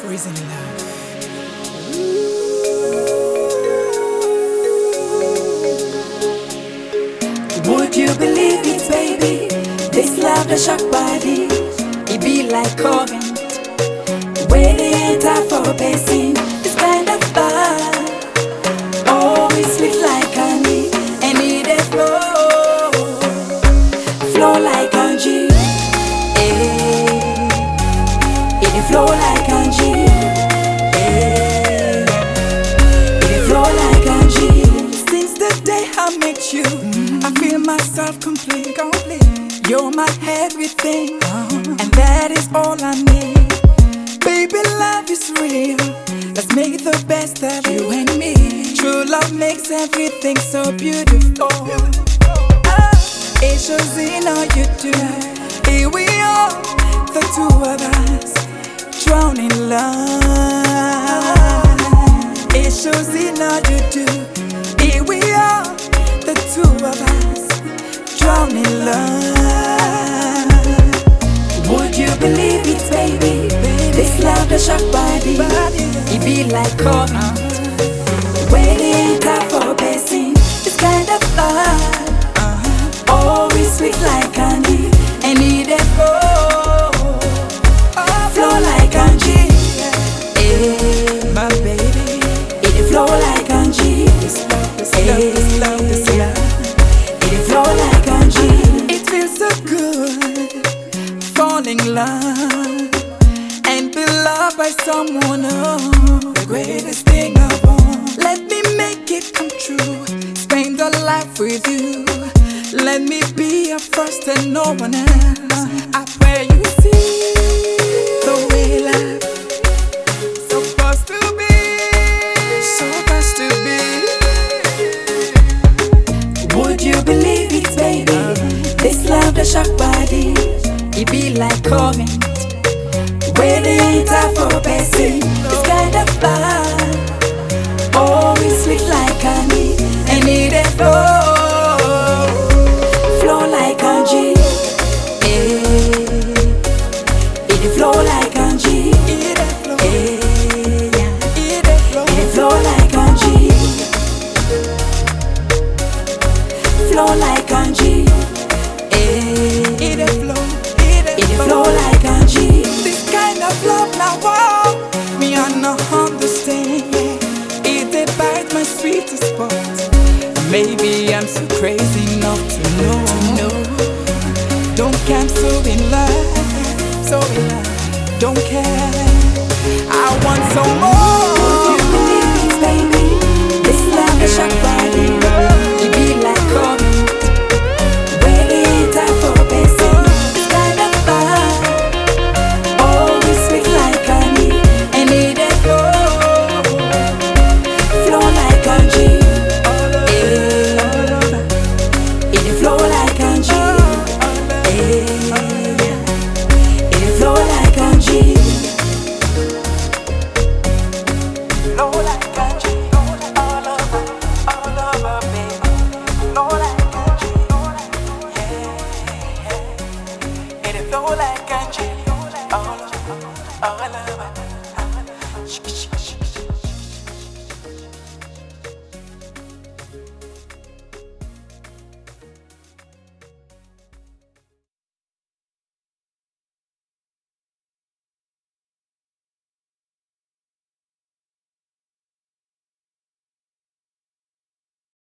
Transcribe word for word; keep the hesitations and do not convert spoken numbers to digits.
Reason love. Would you believe it, baby? This love the shock body. It be like current. When they enter for a basin, this kind of vibe. Always sweet like honey, and it a flow, flow like Angie. Eh, it a flow like Angie. Eh, it a flow like Angie. Since the day I met you, I feel myself complete, complete. You're my everything, and that is all I need. Baby, love is real. Let's make the best of you and me. True love makes everything so beautiful. Ah, it shows in all you do. Here we are, the two of us, drowning in love. It shows in all you do. Here we are, the two of us, drowning in love. Would you believe it, baby? This love the shock body. It be like current. When they enter for a basin, this kind of vibe. Always sweet like honey, and it a flow, flow like Angie. Eh, My baby, it a flow like Angie. this love, this love, this love, this love. It a flow like Angie. It feels so good, falling in love, and be loved by someone else. The greatest thing of all. Let me make it come true. Spend a life with you. Let me be your first and no one else. I pray you see the way life supposed to be, supposed to be. Would you believe it, baby? This love the shock body. It be like current. When they enter for a basin, this kind of vibe. Always sweet like honey, and it a flow, flow like Angie. Eh, it a flow like Angie. It a flow, Eh, yeah. it a flow, It a flow like Angie. Flow like Angie. Eh, it a flow, it a it a flow. flow like Angie. This kind of love now, wow, me I no understand. Yeah. It dey bite my sweetest spot. Maybe I'm so crazy not to know. No, don't care, I'm so in love, so in love. Don't care, I want some more.